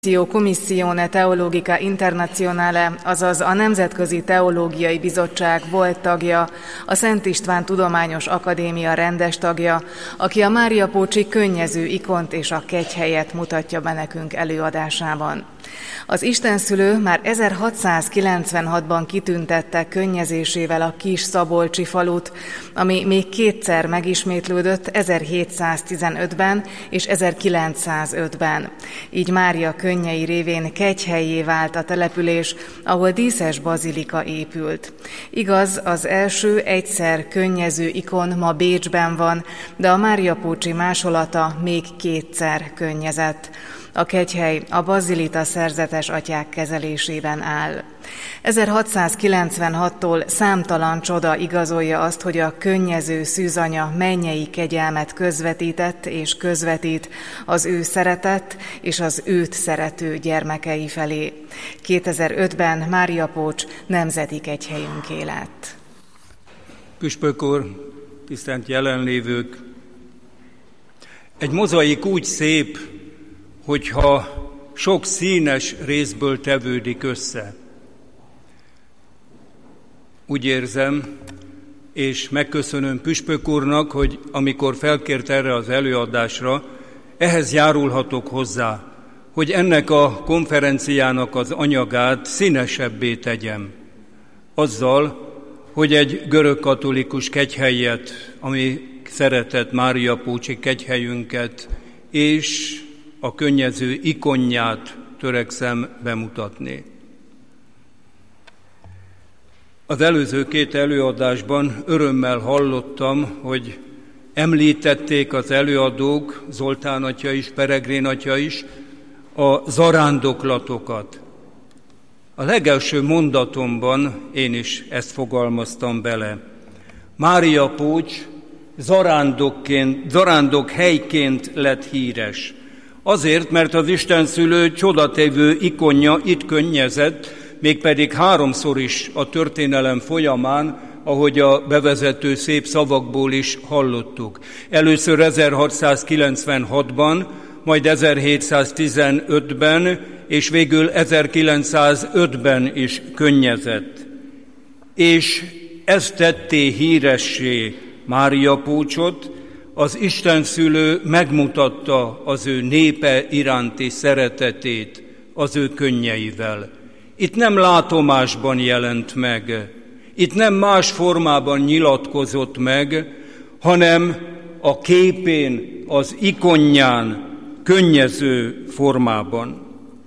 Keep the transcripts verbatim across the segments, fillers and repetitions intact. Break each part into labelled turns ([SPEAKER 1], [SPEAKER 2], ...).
[SPEAKER 1] Commissione Teologica Internazionale, azaz a Nemzetközi Teológiai Bizottság volt tagja, a Szent István Tudományos Akadémia rendes tagja, aki a Máriapócsi könnyező ikont és a kegyhelyet mutatja be nekünk előadásában. Az istenszülő már ezerhatszázkilencvenhatban kitüntette könnyezésével a kis szabolcsi falut, ami még kétszer megismétlődött ezerhétszáztizenötben és ezerkilencszázötben. Így Mária könnyei révén kegyhellyé vált a település, ahol díszes bazilika épült. Igaz, az első egyszer könnyező ikon ma Bécsben van, de a máriapócsi másolata még kétszer könnyezett. A kegyhely a bazilita szerzetes atyák kezelésében áll. ezerhatszázkilencvenhattól számtalan csoda igazolja azt, hogy a könnyező szűzanya mennyei kegyelmet közvetített és közvetít az ő szeretett és az őt szerető gyermekei felé. kétezer-ötben Máriapócs nemzeti kegyhelyünké lett.
[SPEAKER 2] Püspök úr, tisztelt jelenlévők! Egy mozaik úgy szép, hogyha sok színes részből tevődik össze. Úgy érzem, és megköszönöm Püspök úrnak, hogy amikor felkért erre az előadásra, ehhez járulhatok hozzá, hogy ennek a konferenciának az anyagát színesebbé tegyem. Azzal, hogy egy görögkatolikus kegyhelyet, ami szeretett Máriapócsi kegyhelyünket, és a könnyező ikonját törekszem bemutatni. Az előző két előadásban örömmel hallottam, hogy említették az előadók, Zoltán atya is, Peregrén atya is, a zarándoklatokat. A legelső mondatomban én is ezt fogalmaztam bele. Máriapócs zarándokként, zarándok helyként lett híres. Azért, mert az istenszülő csodatevő ikonja itt könnyezett, mégpedig háromszor is a történelem folyamán, ahogy a bevezető szép szavakból is hallottuk. Először ezerhatszázkilencvenhatban, majd ezerhétszáztizenötben, és végül ezerkilencszázötben is könnyezett. És ezt tetté híressé Máriapócsot, az istenszülő megmutatta az ő népe iránti szeretetét az ő könnyeivel. Itt nem látomásban jelent meg, itt nem más formában nyilatkozott meg, hanem a képén, az ikonján, könnyező formában.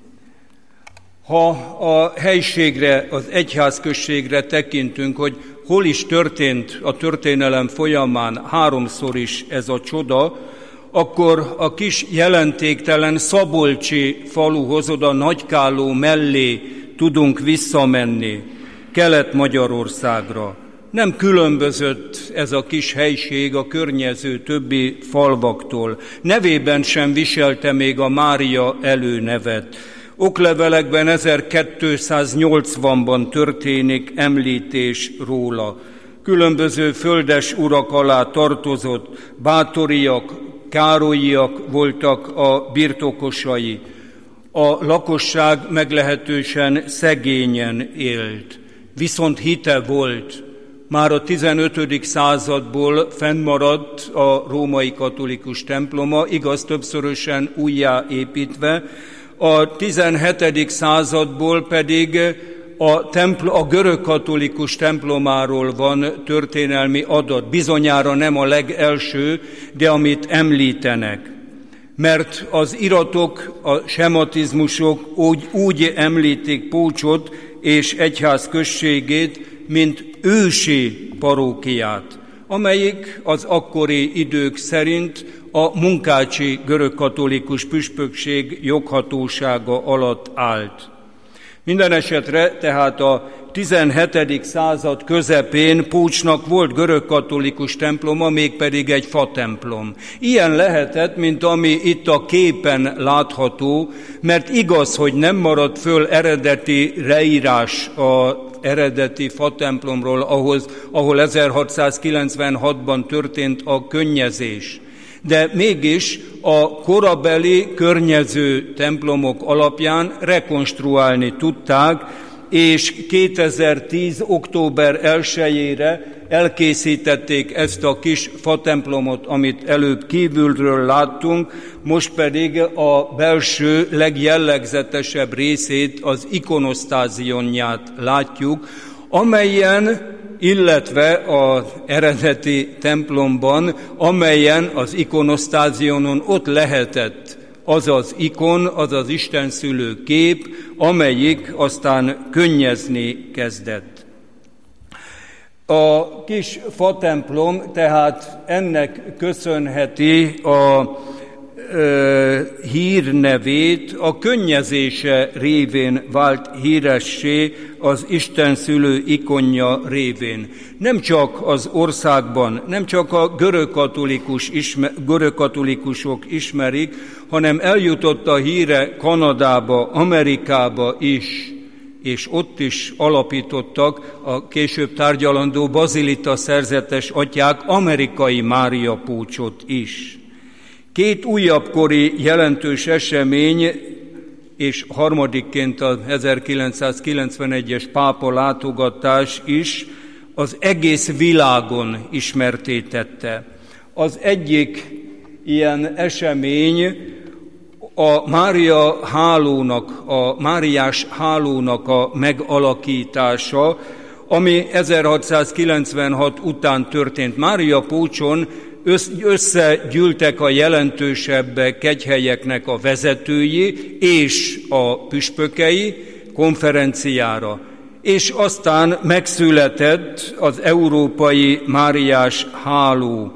[SPEAKER 2] Ha a helységre, az egyházközségre tekintünk, hogy hol is történt a történelem folyamán háromszor is ez a csoda, akkor a kis jelentéktelen szabolcsi faluhoz, oda Nagykálló mellé tudunk visszamenni, Kelet-Magyarországra. Nem különbözött ez a kis helység a környező többi falvaktól. Nevében sem viselte még a Mária előnevet. Oklevelekben ezerkétszáznyolcvanban történik említés róla. Különböző földes urak alá tartozott, bátoriak, károlyiak voltak a birtokosai. A lakosság meglehetősen szegényen élt, viszont hite volt. Már a tizenötödik századból fennmaradt a római katolikus temploma, igaz többszörösen újjáépítve, a tizenhetedik századból pedig a, templ- a görögkatolikus templomáról van történelmi adat. Bizonyára nem a legelső, de amit említenek. Mert az iratok, a sematizmusok úgy, úgy említik Pócsot és egyház községét, mint ősi parókiát, amelyik az akkori idők szerint a munkácsi görögkatolikus püspökség joghatósága alatt állt. Minden esetre tehát a tizenhetedik század közepén Pócsnak volt görögkatolikus temploma, mégpedig egy fatemplom. Ilyen lehetett, mint ami itt a képen látható, mert igaz, hogy nem maradt föl eredeti leírás az eredeti fatemplomról, ahhoz, ahol ezerhatszázkilencvenhatban történt a könnyezés. De mégis a korabeli környező templomok alapján rekonstruálni tudták, és kétezer-tíz. október elsejére elkészítették ezt a kis fatemplomot, amit előbb kívülről láttunk, most pedig a belső legjellegzetesebb részét, az ikonosztázionját látjuk, amelyen, illetve az eredeti templomban, amelyen az ikonosztázionon ott lehetett az az ikon, az az istenszülő kép, amelyik aztán könnyezni kezdett. A kis fatemplom tehát ennek köszönheti a ö, hírnevét, a könnyezése révén vált híressé, az istenszülő ikonja révén. Nem csak az országban, nem csak a görögkatolikus ismer, görögkatolikusok ismerik, hanem eljutott a híre Kanadába, Amerikába is, és ott is alapítottak a később tárgyalandó bazilita szerzetes atyák amerikai Mária Pócsot is. Két újabbkori jelentős esemény, és harmadikként az ezerkilencszázkilencvenegyes pápa látogatás is az egész világon ismertté tette. Az egyik ilyen esemény a Mária hálónak, a Máriás hálónak a megalakítása, ami ezerhatszázkilencvenhat után történt. Mária Pócson összegyűltek a jelentősebb kegyhelyeknek a vezetői és a püspökei konferenciára, és aztán megszületett az Európai Máriás Háló.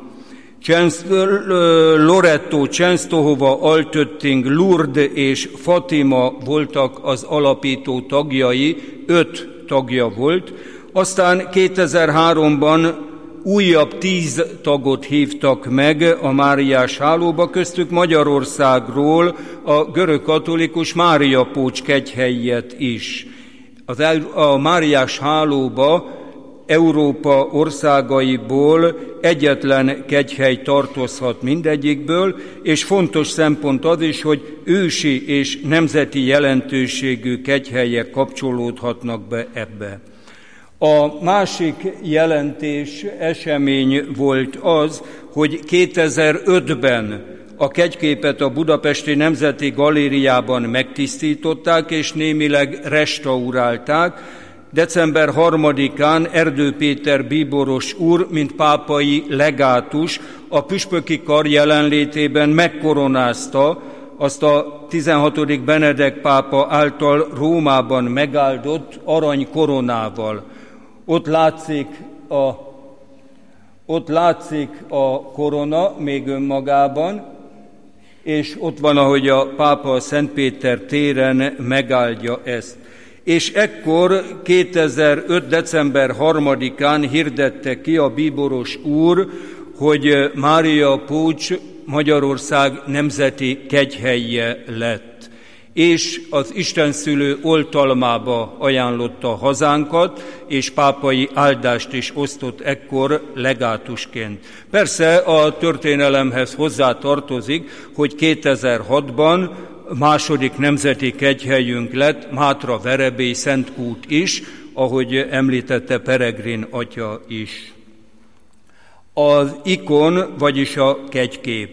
[SPEAKER 2] Loretto, Csenstohova, Altötting, Lourdes és Fatima voltak az alapító tagjai, öt tagja volt. Aztán kétezer-háromban újabb tíz tagot hívtak meg a Máriás hálóba, köztük Magyarországról a görögkatolikus Mária Pócs kegyhelyet is. Az el, a Máriás hálóba Európa országaiból egyetlen kegyhely tartozhat mindegyikből, és fontos szempont az is, hogy ősi és nemzeti jelentőségű kegyhelyek kapcsolódhatnak be ebbe. A másik jelentés esemény volt az, hogy kétezer-ötben a kegyképet a Budapesti Nemzeti Galériában megtisztították és némileg restaurálták. december harmadikán Erdő Péter bíboros úr, mint pápai legátus, a püspöki kar jelenlétében megkoronázta azt a tizenhatodik Benedek pápa által Rómában megáldott aranykoronával. Ott látszik a, ott látszik a korona még önmagában, és ott van, ahogy a pápa a Szentpéter téren megáldja ezt. És ekkor kétezer-öt. december harmadikán hirdette ki a bíboros úr, hogy Mária Pócs Magyarország nemzeti kegyhelye lett, és az istenszülő oltalmába ajánlotta hazánkat, és pápai áldást is osztott ekkor legátusként. Persze a történelemhez hozzá tartozik, hogy kétezer-hatban második nemzeti kegyhelyünk lett Mátra-Verebély Szentkút is, ahogy említette Peregrin atya is. Az ikon, vagyis a kegykép.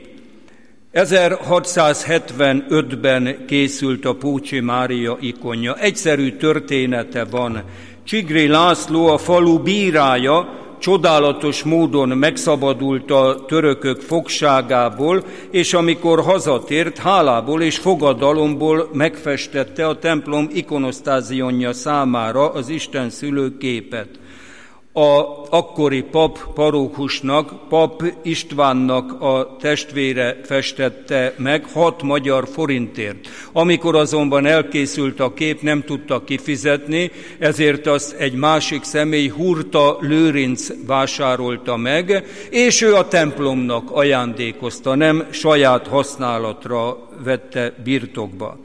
[SPEAKER 2] ezerhatszázhetvenötben készült a Pócsi Mária ikonja. Egyszerű története van. Csigri László, a falu bírája, csodálatos módon megszabadult a törökök fogságából, és amikor hazatért, hálából és fogadalomból megfestette a templom ikonosztázionja számára az istenszülő képet. A akkori pap parókusnak, pap Istvánnak a testvére festette meg hat magyar forintért. Amikor azonban elkészült a kép, nem tudta kifizetni, ezért azt egy másik személy, Hurta Lőrinc vásárolta meg, és ő a templomnak ajándékozta, nem saját használatra vette birtokba.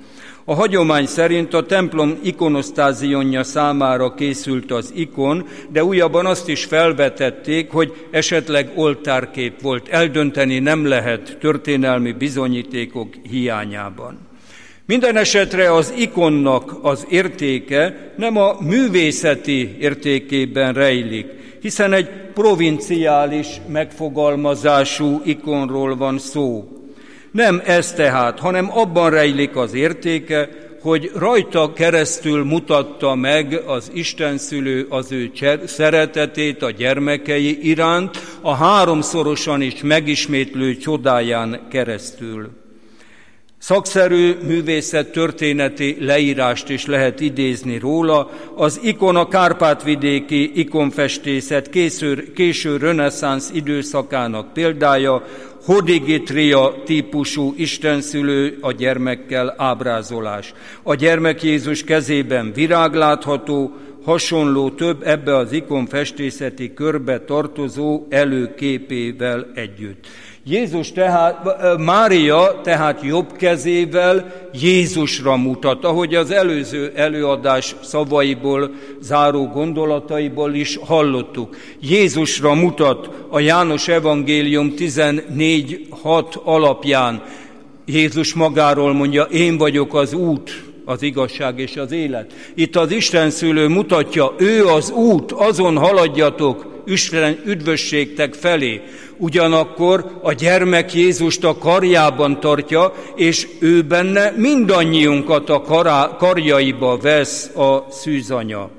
[SPEAKER 2] A hagyomány szerint a templom ikonosztázionja számára készült az ikon, de újabban azt is felvetették, hogy esetleg oltárkép volt. Eldönteni nem lehet történelmi bizonyítékok hiányában. Minden esetre az ikonnak az értéke nem a művészeti értékében rejlik, hiszen egy provinciális megfogalmazású ikonról van szó. Nem ez tehát, hanem abban rejlik az értéke, hogy rajta keresztül mutatta meg az Istenszülő az ő szeretetét a gyermekei iránt, a háromszorosan is megismétlő csodáján keresztül. Szakszerű művészet történeti leírást is lehet idézni róla. Az ikon a kárpátvidéki ikonfestészet késő, késő reneszánsz időszakának példája, hodigitria típusú istenszülő a gyermekkel ábrázolás. A gyermek Jézus kezében virág látható, hasonló több ebbe az ikonfestészeti körbe tartozó előképével együtt. Jézus tehát, Mária tehát jobb kezével Jézusra mutat, ahogy az előző előadás szavaiból, záró gondolataiból is hallottuk. Jézusra mutat a János evangélium tizennégy hat alapján. Jézus magáról mondja, én vagyok az út, az igazság és az élet. Itt az Istenszülő mutatja, ő az út, azon haladjatok, Isten üdvösségtek felé. Ugyanakkor a gyermek Jézust a karjában tartja, és ő benne mindannyiunkat a kará, karjaiba vesz a szűzanya.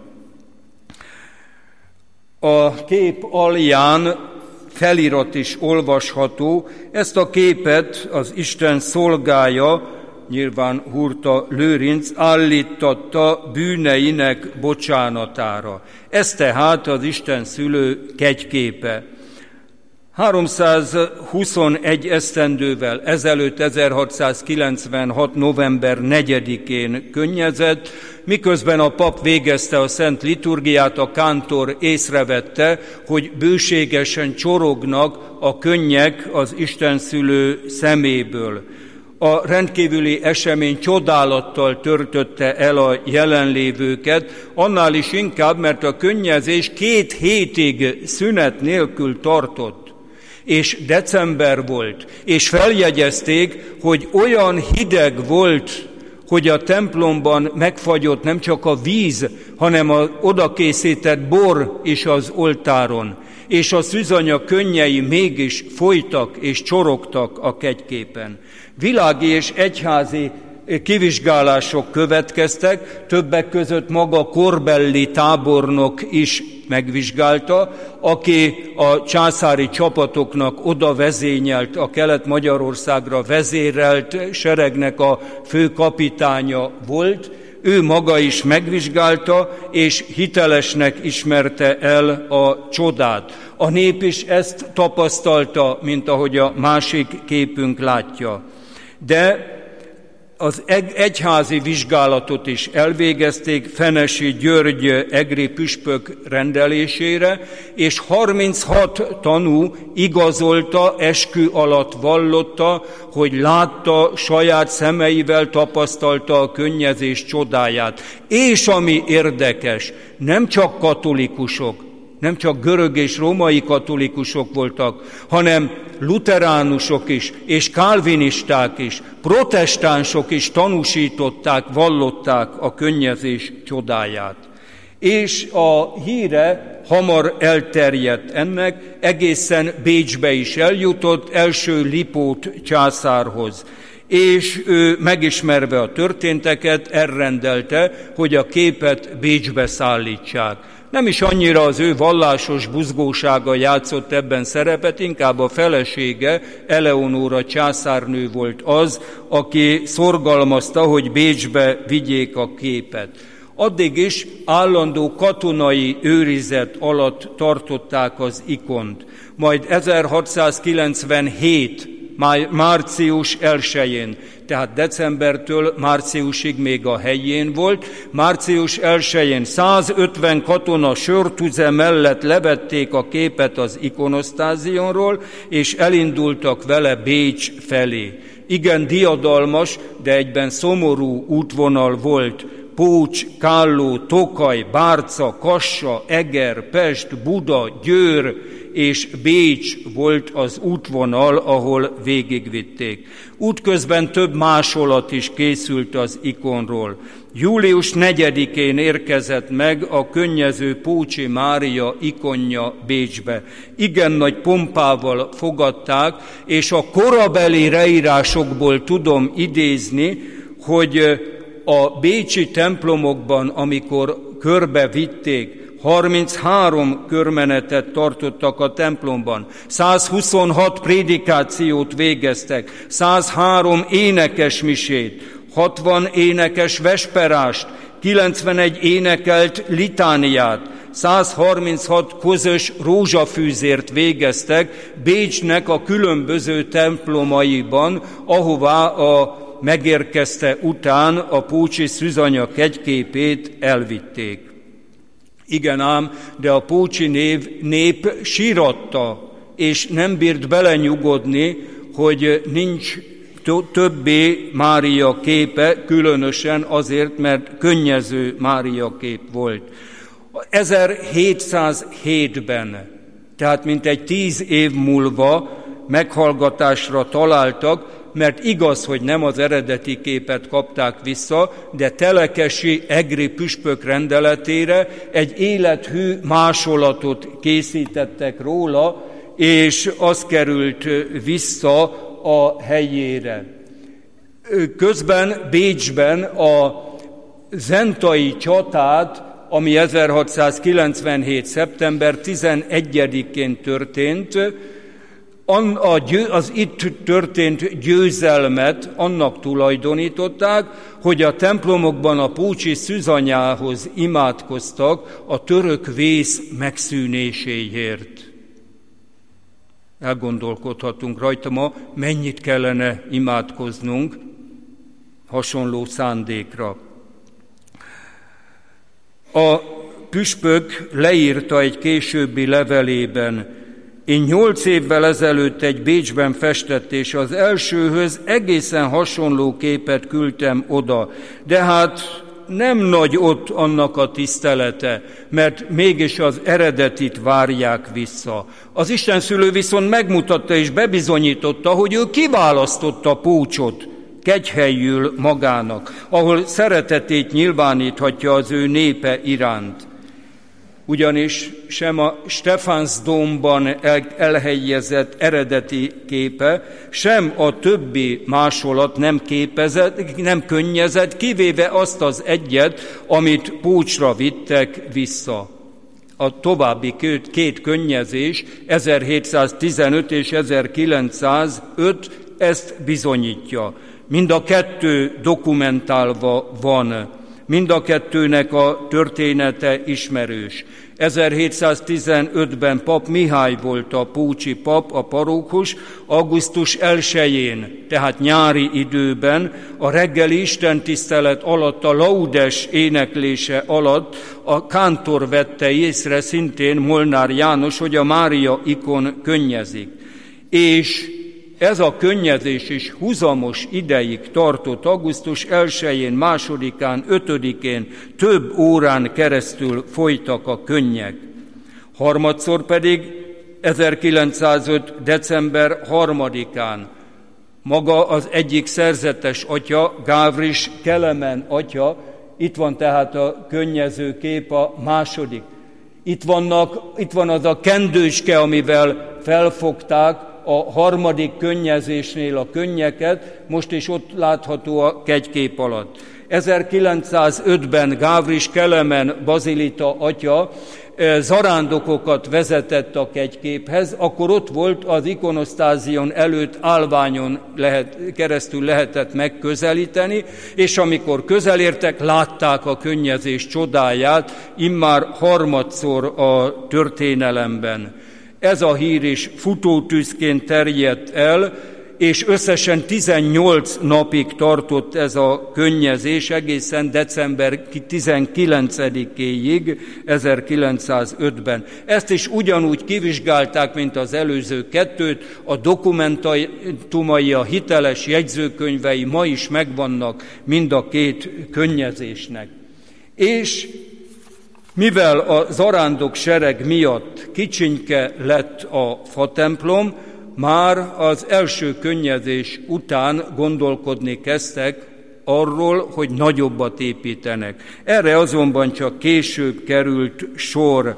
[SPEAKER 2] A kép alján felirat is olvasható, ezt a képet az Isten szolgája, nyilván Hurta Lőrinc állítatta bűneinek bocsánatára. Ez tehát az Isten szülő kegyképe. háromszázhuszonegy esztendővel ezelőtt, ezerhatszázkilencvenhat. november negyedikén könnyezett, miközben a pap végezte a szent liturgiát, a kántor észrevette, hogy bőségesen csorognak a könnyek az Istenszülő szeméből. A rendkívüli esemény csodálattal törtötte el a jelenlévőket, annál is inkább, mert a könnyezés két hétig szünet nélkül tartott, és december volt, és feljegyezték, hogy olyan hideg volt, hogy a templomban megfagyott nem csak a víz, hanem az odakészített bor is az oltáron, és a szűzanya könnyei mégis folytak és csorogtak a kegyképen. Világi és egyházi kivizsgálások következtek, többek között maga Corbelli tábornok is megvizsgálta, aki a császári csapatoknak oda vezényelt, a Kelet-Magyarországra vezérelt seregnek a főkapitánya volt. Ő maga is megvizsgálta, és hitelesnek ismerte el a csodát. A nép is ezt tapasztalta, mint ahogy a másik képünk látja. De az egyházi vizsgálatot is elvégezték Fenesi György egri püspök rendelésére, és harminchat tanú igazolta, eskü alatt vallotta, hogy látta, saját szemeivel tapasztalta a könnyezés csodáját. És ami érdekes, nem csak katolikusok, nem csak görög és római katolikusok voltak, hanem luteránusok is, és kálvinisták is, protestánsok is tanúsították, vallották a könnyezés csodáját. És a híre hamar elterjedt ennek, egészen Bécsbe is eljutott, első Lipót császárhoz. És ő megismerve a történteket elrendelte, hogy a képet Bécsbe szállítsák. Nem is annyira az ő vallásos buzgósága játszott ebben szerepet, inkább a felesége, Eleonóra császárnő volt az, aki szorgalmazta, hogy Bécsbe vigyék a képet. Addig is állandó katonai őrizet alatt tartották az ikont. Majd ezerhatszázkilencvenhét. március elsején tehát decembertől márciusig még a helyén volt. Március elsején százötven katona sörtüze mellett levették a képet az ikonosztázionról, és elindultak vele Bécs felé. Igen diadalmas, de egyben szomorú útvonal volt. Pócs, Kálló, Tokaj, Bárca, Kassa, Eger, Pest, Buda, Győr és Bécs volt az útvonal, ahol végigvitték. Útközben több másolat is készült az ikonról. július negyedikén érkezett meg a könnyező Pócsi Mária ikonja Bécsbe. Igen nagy pompával fogadták, és a korabeli leírásokból tudom idézni, hogy a bécsi templomokban, amikor körbevitték, harminchárom körmenetet tartottak a templomban, százhuszonhat prédikációt végeztek, százhárom énekes misét, hatvan énekes vesperást, kilencvenegy énekelt litániát, százharminchat közös rózsafűzért végeztek Bécsnek a különböző templomaiban, ahová a megérkezte után a pócsi szűzanya kegyképét elvitték. Igen ám, de a pócsi név, nép síratta, és nem bírt belenyugodni, hogy nincs többé Mária képe, különösen azért, mert könnyező Mária kép volt. ezerhétszázhétben, tehát mintegy tíz év múlva meghallgatásra találtak, mert igaz, hogy nem az eredeti képet kapták vissza, de telekesi egri püspök rendeletére egy élethű másolatot készítettek róla, és az került vissza a helyére. Közben Bécsben a zentai csatát, ami ezerhatszázkilencvenhét. szeptember tizenegyedikén történt, az itt történt győzelmet annak tulajdonították, hogy a templomokban a pócsi szűzanyához imádkoztak a török vész megszűnéséért. Elgondolkodhatunk rajta ma, mennyit kellene imádkoznunk hasonló szándékra. A püspök leírta egy későbbi levelében: én nyolc évvel ezelőtt egy Bécsben festett, és az elsőhöz egészen hasonló képet küldtem oda, de hát nem nagy ott annak a tisztelete, mert mégis az eredetit várják vissza. Az istenszülő viszont megmutatta és bebizonyította, hogy ő kiválasztotta Pócsot kegyhelyül magának, ahol szeretetét nyilváníthatja az ő népe iránt. Ugyanis sem a Stephansdomban elhelyezett eredeti képe, sem a többi másolat nem képezett, nem könnyezett, kivéve azt az egyet, amit Pócsra vittek vissza. A további két, két könnyezés, ezerhétszáztizenöt és ezerkilencszázöt ezt bizonyítja. Mind a kettő dokumentálva van. Mind a kettőnek a története ismerős. ezerhétszáztizenötben pap Mihály volt a pócsi pap, a parókus, augusztus elsején, tehát nyári időben, a reggeli istentisztelet alatt, a laudes éneklése alatt a kántor vette észre, szintén Molnár János, hogy a Mária ikon könnyezik. És ez a könnyezés is húzamos ideig tartott, augusztus elsején, másodikán, ötödikén, több órán keresztül folytak a könnyek. Harmadszor pedig ezerkilencszázöt. december harmadikán maga az egyik szerzetes atya, Gávris Kelemen atya, itt van tehát a könnyező kép, a második. Itt, vannak, itt van az a kendőske, amivel felfogták a harmadik könnyezésnél a könnyeket, most is ott látható a kegykép alatt. ezerkilencszázötben Gávris Kelemen bazilita atya zarándokokat vezetett a kegyképhez, akkor ott volt az ikonosztázion előtt állványon lehet, keresztül lehetett megközelíteni, és amikor közelértek, látták a könnyezés csodáját, immár harmadszor a történelemben. Ez a hír is futótűzként terjedt el, és összesen tizennyolc napig tartott ez a könnyezés, egészen december tizenkilencedikéig, ezerkilencszázötben. Ezt is ugyanúgy kivizsgálták, mint az előző kettőt, a dokumentumai, a hiteles jegyzőkönyvei ma is megvannak mind a két könnyezésnek. És mivel a zarándok sereg miatt kicsinyke lett a fatemplom, már az első könnyezés után gondolkodni kezdtek arról, hogy nagyobbat építenek. Erre azonban csak később került sor.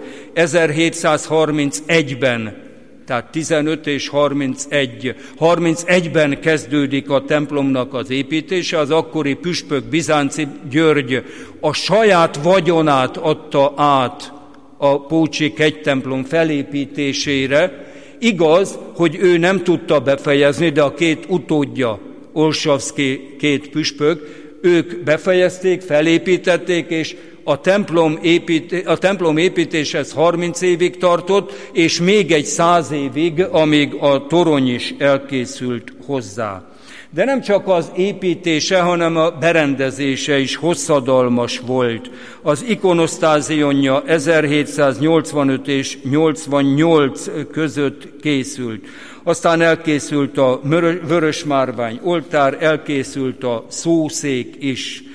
[SPEAKER 2] ezerhétszázharmincegyben, tehát tizenöt és harmincegy. harmincegyben kezdődik a templomnak az építése, az akkori püspök Bizánci György a saját vagyonát adta át a pócsi kegytemplom felépítésére. Igaz, hogy ő nem tudta befejezni, de a két utódja, Olsavszky két püspök, ők befejezték, felépítették, és a templom, épít, a templom építéshez harminc évig tartott, és még egy száz évig, amíg a torony is elkészült hozzá. De nem csak az építése, hanem a berendezése is hosszadalmas volt. Az ikonosztázionja ezerhétszáznyolcvanöt és nyolcvannyolc között készült. Aztán elkészült a vörösmárvány oltár, elkészült a szószék is.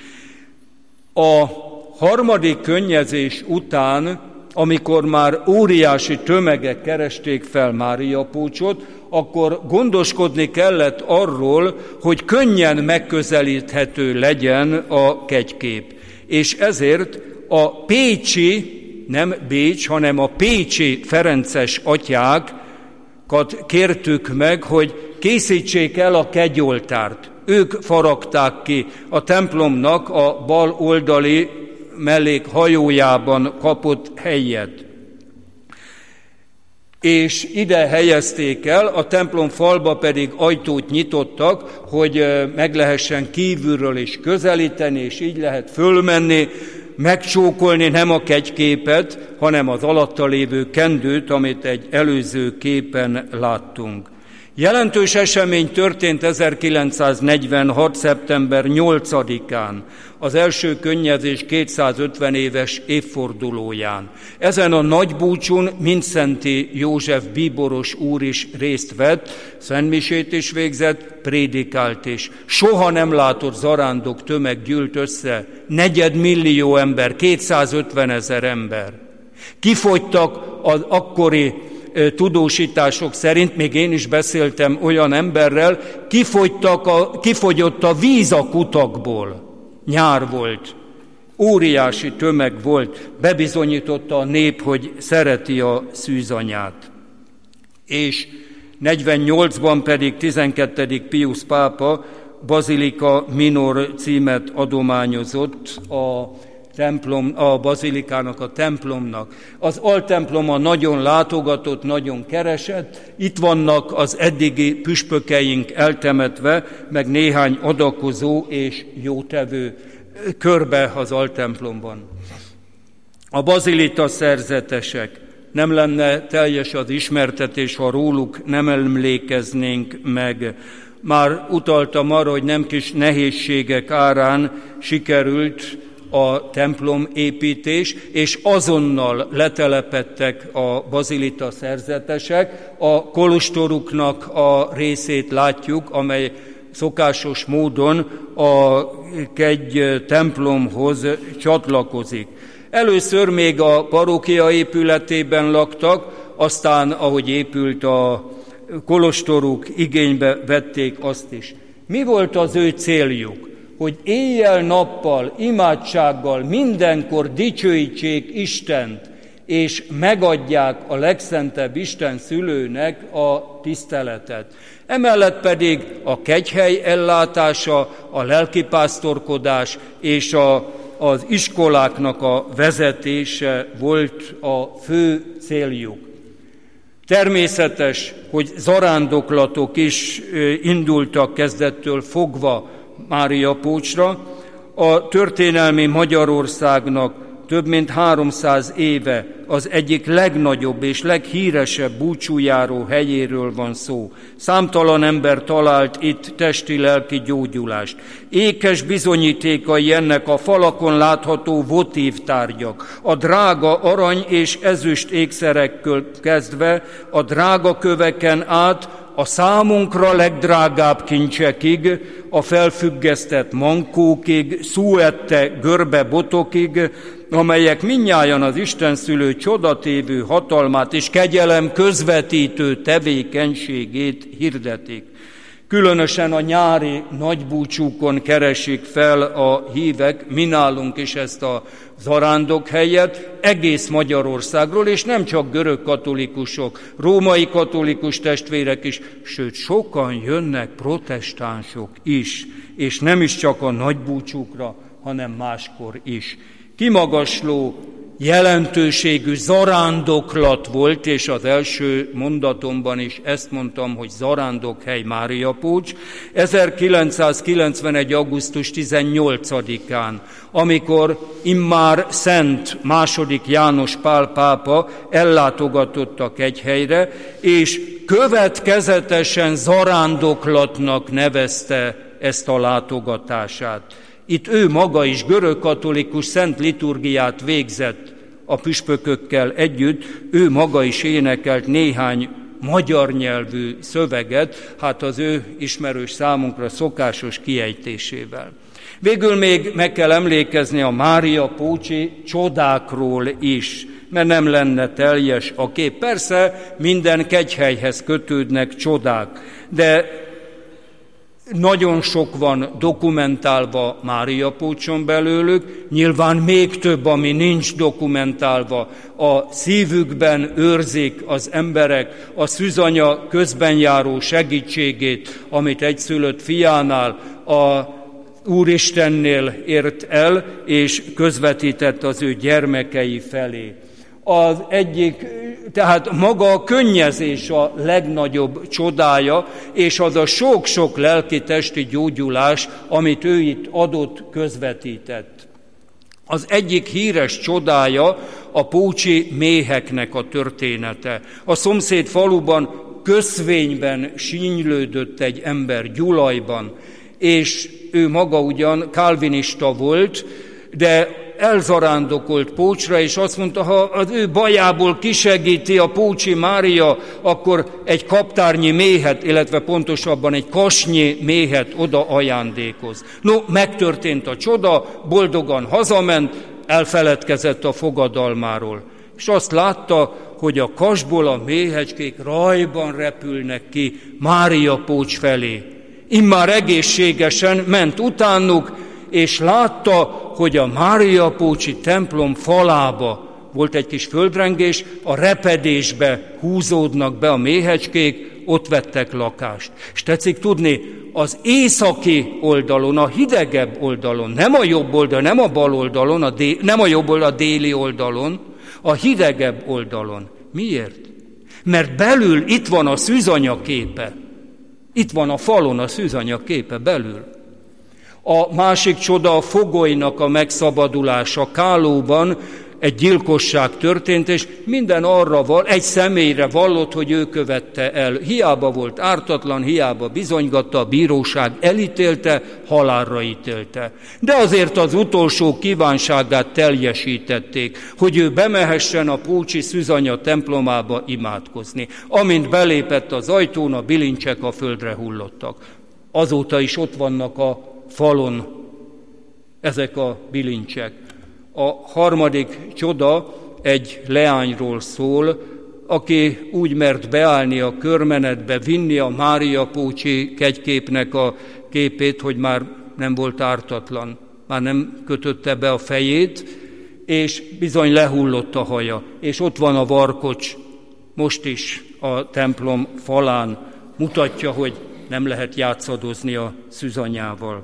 [SPEAKER 2] A harmadik könnyezés után, amikor már óriási tömegek keresték fel Máriapócsot, akkor gondoskodni kellett arról, hogy könnyen megközelíthető legyen a kegykép. És ezért a pécsi, nem Bécs, hanem a pécsi ferences atyákat kértük meg, hogy készítsék el a kegyoltárt. Ők faragták ki a templomnak a bal oldali mellékhajójában kapott helyet. És ide helyezték el, a templom falba pedig ajtót nyitottak, hogy meg lehessen kívülről is közelíteni, és így lehet fölmenni, megcsókolni nem a kegyképet, hanem az alatta lévő kendőt, amit egy előző képen láttunk. Jelentős esemény történt ezerkilencszáznegyvenhat. szeptember nyolcadikán, az első könnyezés kétszázötven éves évfordulóján. Ezen a nagy búcsún Mindszenty József bíboros úr is részt vett, szentmisét is végzett, prédikált is. Soha nem látott zarándok tömeg gyűlt össze, negyedmillió ember, kétszázötven ezer ember. Kifogytak az akkori tudósítások szerint, még én is beszéltem olyan emberrel, kifogytak a, kifogyott a víz a kutakból. Nyár volt, óriási tömeg volt, bebizonyította a nép, hogy szereti a szűzanyát. És negyvennyolcban pedig tizenkettedik Piusz pápa Basilica Minor címet adományozott a templom, a bazilikának, a templomnak. Az altemploma nagyon látogatott, nagyon keresett. Itt vannak az eddigi püspökeink eltemetve, meg néhány adakozó és jótevő körbe az altemplomban. A bazilita szerzetesek. Nem lenne teljes az ismertetés, ha róluk nem emlékeznénk meg. Már utaltam arra, hogy nem kis nehézségek árán sikerült a templom építés, és azonnal letelepedtek a bazilita szerzetesek. A kolostoruknak a részét látjuk, amely szokásos módon a kegy templomhoz csatlakozik. Először még a parókia épületében laktak, aztán, ahogy épült a kolostoruk, igénybe vették azt is. Mi volt az ő céljuk? Hogy éjjel-nappal, imádsággal mindenkor dicsőítsék Istent, és megadják a legszentebb Isten szülőnek a tiszteletet. Emellett pedig a kegyhely ellátása, a lelkipásztorkodás és a, az iskoláknak a vezetése volt a fő céljuk. Természetes, hogy zarándoklatok is indultak kezdettől fogva Máriapócsra. A történelmi Magyarországnak több mint háromszáz éve az egyik legnagyobb és leghíresebb búcsújáró helyéről van szó. Számtalan ember talált itt testi-lelki gyógyulást. Ékes bizonyítékai ennek a falakon látható votívtárgyak, a drága arany és ezüst ékszerekkel kezdve, a drága köveken át, a számunkra legdrágább kincsekig, a felfüggesztett mankókig, szúette görbe botokig, amelyek mindnyájan az istenszülő csodatévő hatalmát és kegyelem közvetítő tevékenységét hirdetik. Különösen a nyári nagybúcsúkon keresik fel a hívek, mi nálunk is ezt a zarándokhelyet, egész Magyarországról, és nem csak görög katolikusok, római katolikus testvérek is, sőt, sokan jönnek protestánsok is, és nem is csak a nagybúcsúkra, hanem máskor is. Kimagasló jelentőségű zarándoklat volt, és az első mondatomban is ezt mondtam, hogy zarándokhely Máriapócs, ezerkilencszázkilencvenegy. augusztus tizennyolcadikán, amikor immár Szent második János Pál pápa ellátogatottak egy helyre, és következetesen zarándoklatnak nevezte ezt a látogatását. Itt ő maga is görögkatolikus szent liturgiát végzett a püspökökkel együtt, ő maga is énekelt néhány magyar nyelvű szöveget, hát az ő ismerős számunkra szokásos kiejtésével. Végül még meg kell emlékezni a máriapócsi csodákról is, mert nem lenne teljes a kép. Persze minden kegyhelyhez kötődnek csodák, de nagyon sok van dokumentálva Máriapócson belőlük, nyilván még több, ami nincs dokumentálva. A szívükben őrzik az emberek a szűzanya közben járó segítségét, amit egyszülött fiánál a Úristennél ért el, és közvetített az ő gyermekei felé. Az egyik, tehát maga a könnyezés a legnagyobb csodája, és az a sok-sok lelki-testi gyógyulás, amit ő itt adott, közvetített. Az egyik híres csodája a pócsi méheknek a története. A szomszéd faluban köszvényben sínylődött egy ember, Gyulajban, és ő maga ugyan kálvinista volt, de elzarándokolt Pócsra, és azt mondta, ha az ő bajából kisegíti a Pócsi Mária, akkor egy kaptárnyi méhet, illetve pontosabban egy kasnyi méhet oda ajándékoz. No, megtörtént a csoda, boldogan hazament, elfeledkezett a fogadalmáról. És azt látta, hogy a kasból a méhecskék rajban repülnek ki Máriapócs felé. Immár egészségesen ment utánuk, és látta, hogy a máriapócsi templom falába volt egy kis földrengés, a repedésbe húzódnak be a méhecskék, ott vettek lakást. És tetszik tudni, az északi oldalon, a hidegebb oldalon, nem a jobb oldalon, nem a bal oldalon, a dél, nem a jobb oldalon, a déli oldalon, a hidegebb oldalon. Miért? Mert belül itt van a szűzanya képe. Itt van a falon a szűzanya képe belül. A másik csoda a fogolynak a megszabadulása. Kálóban egy gyilkosság történt, és minden arra val, egy személyre vallott, hogy ő követte el. Hiába volt ártatlan, hiába bizonygatta, a bíróság elítélte, halálra ítélte. De azért az utolsó kívánságát teljesítették, hogy ő bemehessen a pócsi szűzanya templomába imádkozni. Amint belépett az ajtón, a bilincsek a földre hullottak. Azóta is ott vannak a falon ezek a bilincsek. A harmadik csoda egy leányról szól, aki úgy mert beállni a körmenetbe, vinni a máriapócsi kegyképnek a képét, hogy már nem volt ártatlan, már nem kötötte be a fejét, és bizony lehullott a haja. És ott van a varkocs, most is a templom falán, mutatja, hogy nem lehet játszadozni a szűzanyával.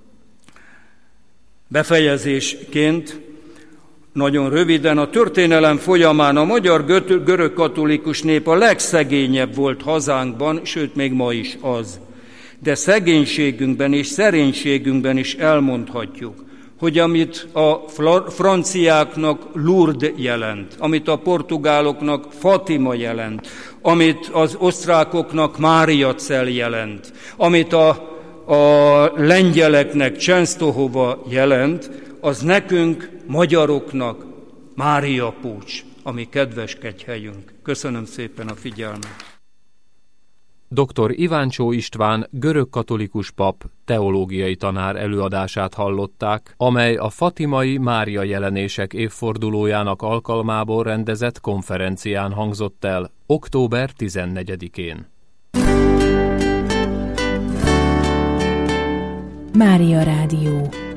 [SPEAKER 2] Befejezésként nagyon röviden, a történelem folyamán a magyar görög katolikus nép a legszegényebb volt hazánkban, sőt még ma is az. De szegénységünkben és szerénységünkben is elmondhatjuk, hogy amit a franciáknak Lourdes jelent, amit a portugáloknak Fatima jelent, amit az osztrákoknak Máriacell jelent, amit a, a lengyeleknek Częstochowa jelent, az nekünk, magyaroknak Mária Pócs, ami kedveskedjhelyünk. Köszönöm szépen a figyelmet.
[SPEAKER 3] doktor Iváncsó István görögkatolikus pap teológiai tanár előadását hallották, amely a fatimai Mária jelenések évfordulójának alkalmából rendezett konferencián hangzott el október tizennegyedikén.
[SPEAKER 4] Mária Rádió.